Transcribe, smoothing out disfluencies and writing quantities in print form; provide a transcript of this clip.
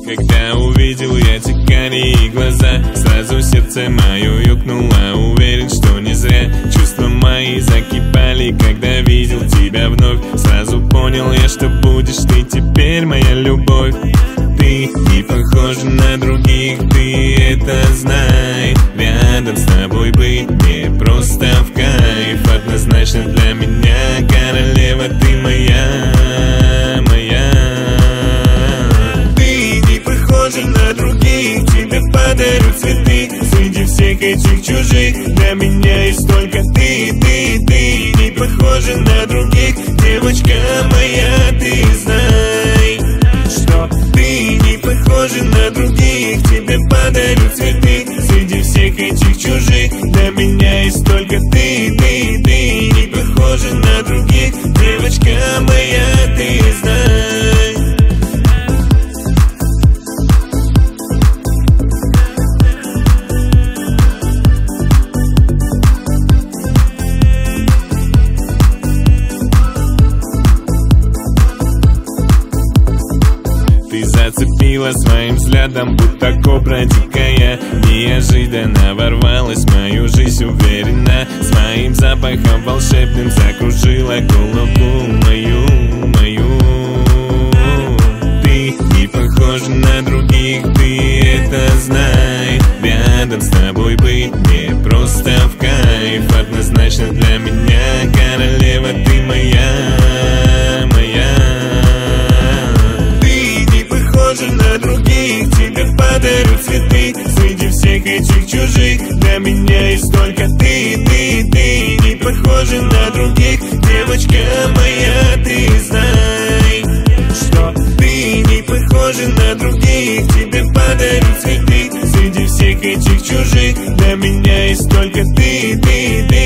Когда увидел я те карие глаза, сразу сердце мое ёкнуло. Уверен, что не зря чувства мои закипали, когда видел тебя вновь. Сразу понял я, что будешь ты теперь моя любовь. Ты не похожа на других, ты это знай. Рядом с тобой быть мне просто в кайф. Однозначно для меня королева, ты моя, моя. Ты не похожа на других, тебе подарю цветы. Среди всех этих чужих для меня есть только ты. Ты не похожа на других, девочка моя, ты знай, что ты не похожа на других, тебе подарю цветы. Среди всех этих чужих для меня есть только ты. Ты не похожа на других, девочка моя, ты знай. Ты зацепила своим взглядом, будто кобра дикая. Неожиданно ворвалась в мою жизнь уверенно. Своим запахом волшебным закружила голову мою, мою. Ты не похожа на других, ты это знай. Рядом с тобой быть мне просто в кайф. Однозначно для меня королева, ты моя, моя. На других, тебе подарю цветы. Среди всех этих чужих для меня есть только ты. Ты не похожа на других, девочка моя, ты знай, что ты не похожа на других, тебе подарю цветы. Среди всех этих чужих для меня есть только ты.